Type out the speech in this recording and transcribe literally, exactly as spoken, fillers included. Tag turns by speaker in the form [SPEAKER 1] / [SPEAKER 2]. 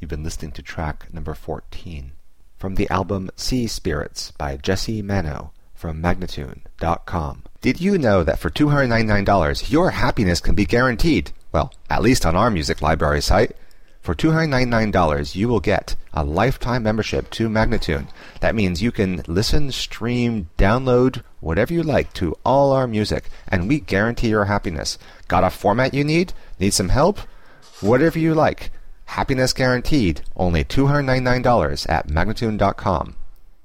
[SPEAKER 1] You've been listening to track number fourteen from the album Sea Spirits by Jesse Mano from Magnatune dot com. Did you know that for two hundred ninety-nine dollars your happiness can be guaranteed? Well, at least on our music library site. For two hundred ninety-nine dollars you will get a lifetime membership to Magnatune. That means you can listen, stream, download, whatever you like to all our music, and we guarantee your happiness. Got a format you need? Need some help? Whatever you like. Happiness guaranteed. Only two hundred ninety-nine dollars at Magnatune dot com.